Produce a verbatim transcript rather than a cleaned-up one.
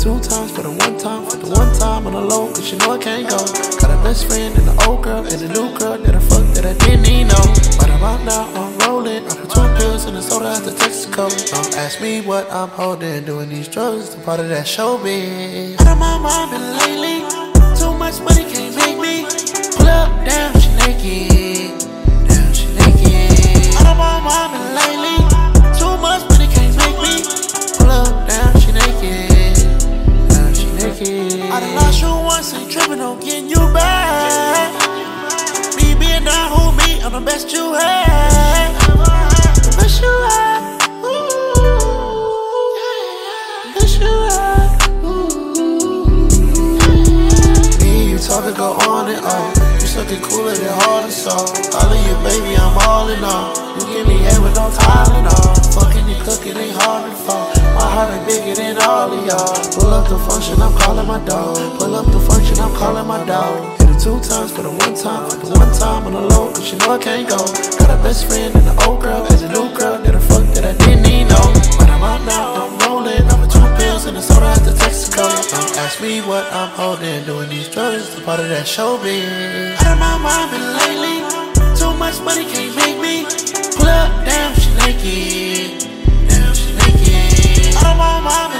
two times for the one time, for the one time on the low, cause you know I can't go. Got a best friend and an old girl and a new girl that I fuck that I didn't even know. But I'm out now, I'm rolling. I put two pills in the soda out to Texaco. Don't ask me what I'm holding, doing these drugs, the part of that showbiz. Out of my mind been lately, too much money can't make me. Pull up, damn, she naked. Damn, she naked. Out of my mind been lately, too much money can't make me. Pull up, damn, she naked. Damn, she naked. I done lost you once, ain't tripping on getting you back. Me being down who me, I'm the best you had. The best you had. Talking go on and on. You something cooler than hard and soft. All of you, baby, I'm all in all. You give me head with no Tylenol. Fucking you cooking ain't hard to fall. My heart ain't bigger than all of y'all. Pull up the function, I'm calling my dog. Pull up the function, I'm calling my dog. Hit it two times for the one time, for the one time on the low, cause you know I can't go. Got a best friend and an old girl, and a new girl that I fuck that I didn't even know. But I'm out now, I'm rolling. I'm with two pills and a soda out to Texaco. Don't ask me what I'm holding, doing these drugs, the part of that showbiz. Out of my mind been lately, too much money can't make me. Pull up, damn, she naked. Damn, she naked. Out of my mind.